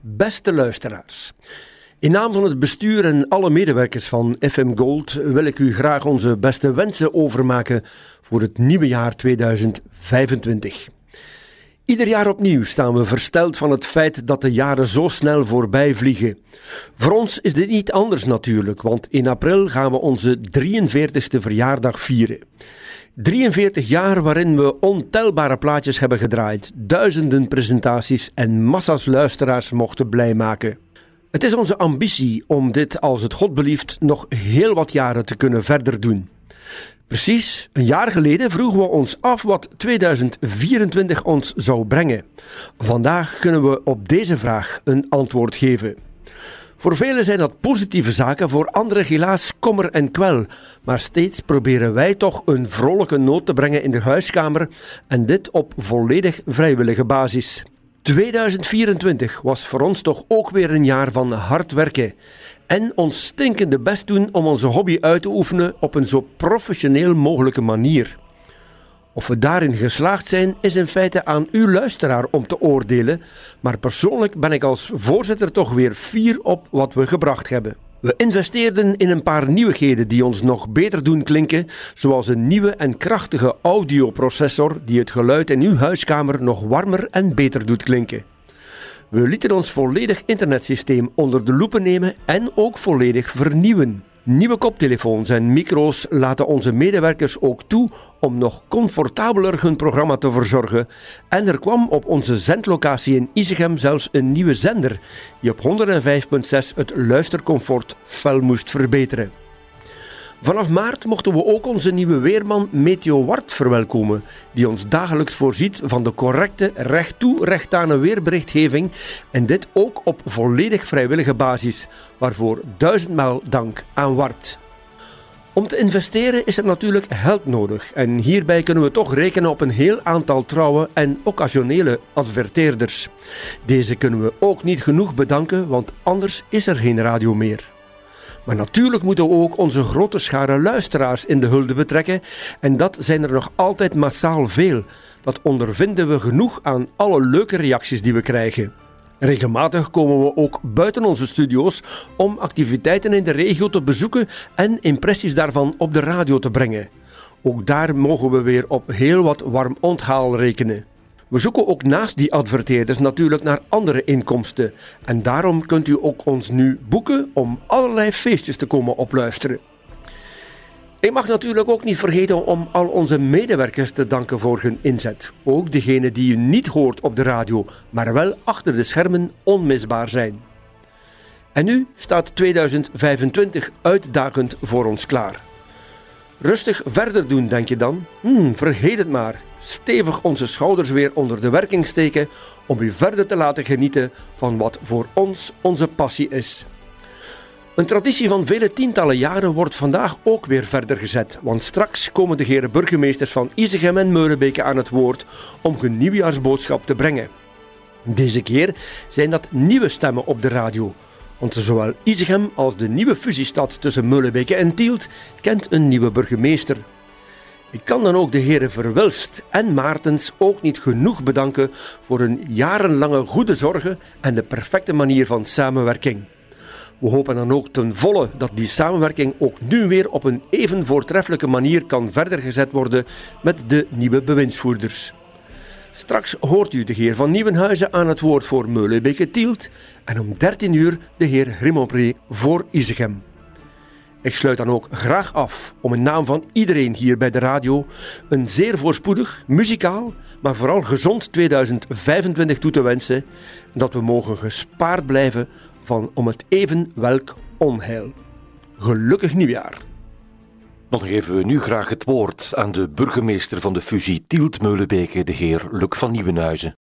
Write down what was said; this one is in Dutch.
Beste luisteraars, in naam van het bestuur en alle medewerkers van FM Gold wil ik u graag onze beste wensen overmaken voor het nieuwe jaar 2025. Ieder jaar opnieuw staan we versteld van het feit dat de jaren zo snel voorbij vliegen. Voor ons is dit niet anders natuurlijk, want in april gaan we onze 43ste verjaardag vieren. 43 jaar waarin we ontelbare plaatjes hebben gedraaid, duizenden presentaties en massa's luisteraars mochten blij maken. Het is onze ambitie om dit, als het God belieft, nog heel wat jaren te kunnen verder doen. Precies een jaar geleden vroegen we ons af wat 2024 ons zou brengen. Vandaag kunnen we op deze vraag een antwoord geven. Voor velen zijn dat positieve zaken, voor anderen helaas kommer en kwel. Maar steeds proberen wij toch een vrolijke noot te brengen in de huiskamer en dit op volledig vrijwillige basis. 2024 was voor ons toch ook weer een jaar van hard werken en ons stinkende best doen om onze hobby uit te oefenen op een zo professioneel mogelijke manier. Of we daarin geslaagd zijn, is in feite aan u luisteraar om te oordelen, maar persoonlijk ben ik als voorzitter toch weer fier op wat we gebracht hebben. We investeerden in een paar nieuwigheden die ons nog beter doen klinken, zoals een nieuwe en krachtige audioprocessor die het geluid in uw huiskamer nog warmer en beter doet klinken. We lieten ons volledig internetsysteem onder de loepen nemen en ook volledig vernieuwen. Nieuwe koptelefoons en micro's laten onze medewerkers ook toe om nog comfortabeler hun programma te verzorgen. En er kwam op onze zendlocatie in Isegem zelfs een nieuwe zender die op 105.6 het luistercomfort fel moest verbeteren. Vanaf maart mochten we ook onze nieuwe weerman Meteo Wart verwelkomen, die ons dagelijks voorziet van de correcte, recht toe, recht aan weerberichtgeving en dit ook op volledig vrijwillige basis, waarvoor 1000-maal dank aan Wart. Om te investeren is er natuurlijk geld nodig en hierbij kunnen we toch rekenen op een heel aantal trouwe en occasionele adverteerders. Deze kunnen we ook niet genoeg bedanken, want anders is er geen radio meer. Maar natuurlijk moeten we ook onze grote schare luisteraars in de hulde betrekken en dat zijn er nog altijd massaal veel. Dat ondervinden we genoeg aan alle leuke reacties die we krijgen. Regelmatig komen we ook buiten onze studio's om activiteiten in de regio te bezoeken en impressies daarvan op de radio te brengen. Ook daar mogen we weer op heel wat warm onthaal rekenen. We zoeken ook naast die adverteerders natuurlijk naar andere inkomsten. En daarom kunt u ook ons nu boeken om allerlei feestjes te komen opluisteren. Ik mag natuurlijk ook niet vergeten om al onze medewerkers te danken voor hun inzet. Ook degenen die u niet hoort op de radio, maar wel achter de schermen onmisbaar zijn. En nu staat 2025 uitdagend voor ons klaar. Rustig verder doen, denk je dan? Vergeet het maar. Stevig onze schouders weer onder de werking steken om u verder te laten genieten van wat voor ons onze passie is. Een traditie van vele tientallen jaren wordt vandaag ook weer verder gezet, want straks komen de heren burgemeesters van Isegem en Meulebeke aan het woord om hun nieuwjaarsboodschap te brengen. Deze keer zijn dat nieuwe stemmen op de radio, want zowel Isegem als de nieuwe fusiestad tussen Meulebeke en Tielt kent een nieuwe burgemeester. Ik kan dan ook de heren Verwilst en Maartens ook niet genoeg bedanken voor hun jarenlange goede zorgen en de perfecte manier van samenwerking. We hopen dan ook ten volle dat die samenwerking ook nu weer op een even voortreffelijke manier kan verder gezet worden met de nieuwe bewindsvoerders. Straks hoort u de heer Van Nieuwenhuizen aan het woord voor Meulebeke-Tielt en om 13 uur de heer Grimompré voor Isegem. Ik sluit dan ook graag af om in naam van iedereen hier bij de radio een zeer voorspoedig, muzikaal, maar vooral gezond 2025 toe te wensen en dat we mogen gespaard blijven van om het even welk onheil. Gelukkig nieuwjaar! Dan geven we nu graag het woord aan de burgemeester van de fusie Tielt-Meulebeke, de heer Luc van Nieuwenhuizen.